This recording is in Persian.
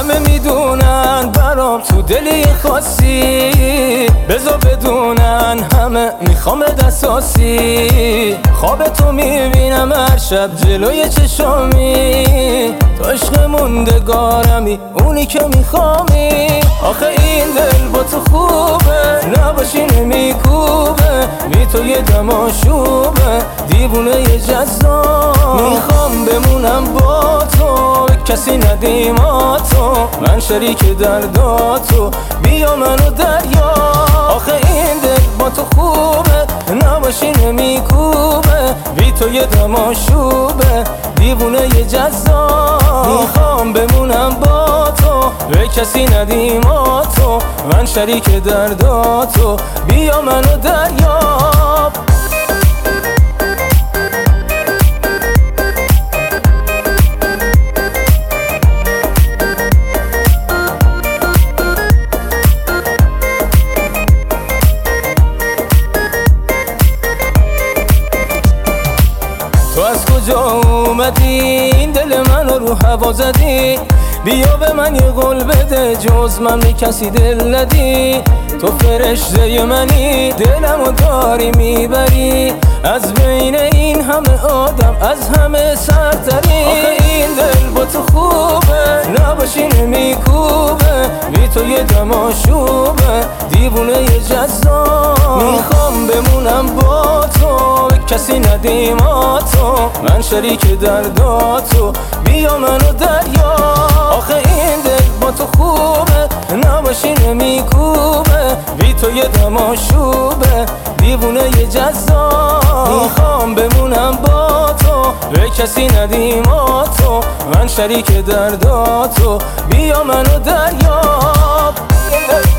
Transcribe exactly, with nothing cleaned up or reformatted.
همه میدونن برام تو دلی خاصی، بذار بدونن همه میخوام دستاسی. خواب تو میبینم هر شب جلوی چشامی، تو عشق موندگارمی اونی که میخوامی. آخه این دل با تو خوبه، نباشی نمیکوبه، بی تو یه دماشوبه، دیوونه یه جذاب. میخوام بمونم با تو، کسی ندیماتو، من شریک درداتو، بیا منو دریا. آخه این دل با تو خوبه، نباشی نمیکوبه، بی تو یه دماشوبه، دیوونه یه جذاب. میخوام بمونم با تو، به کسی ندیماتو، من شریک درداتو، بیا منو دریاب. تو از کجا اومدی این دل منو رو هوا زدی؟ بیا به من یه قول بده، جز من به کسی دل ندی. تو فرشته منی، دلمو داری میبری، از بین این همه آدم از همه سرتری. آخه این دل با تو خوبه، نباشی نمیکوبه، بی تو یه دماشوبه، دیوونه یه جذاب. میخوام بمونم با تو، کسی ندیماتو، من شریک درداتو، بیا منو دریا. آخه این دل با تو خوبه، نباشی نمیکوبه، بی تو یه دماشوبه، دیوونه یه جذاب. میخوام بمونم با تو، به کسی ندیماتو، من شریک درداتو، بیا منو دریاب.